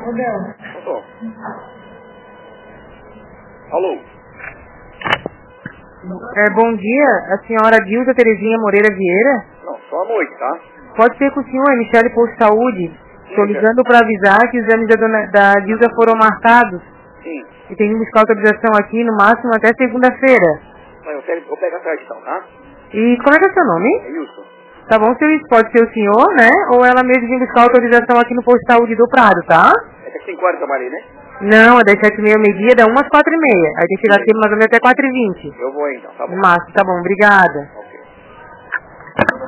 Tô. Alô? Bom dia, a senhora Dilza Terezinha Moreira Vieira? Não, só à noite, tá? Pode ser com o senhor, é Michele Posto Saúde. Estou ligando para avisar que os exames da Dilza foram marcados. Sim. E tem que buscar autorização aqui no máximo até segunda-feira. Eu pego a tarde então, tá? E como é que é o seu nome? É Wilson. Tá bom, pode ser o senhor, né? Ou ela mesmo vir buscar autorização aqui no Posto de Saúde do Prado, tá? É até 5 horas que eu trabalhei, né? Não, é das 7h30 ao meio-dia, dá umas 4h30. Aí tem que chegar aqui mais ou menos até 4h20. Eu vou então, tá bom. No máximo, tá bom, obrigada. Ok.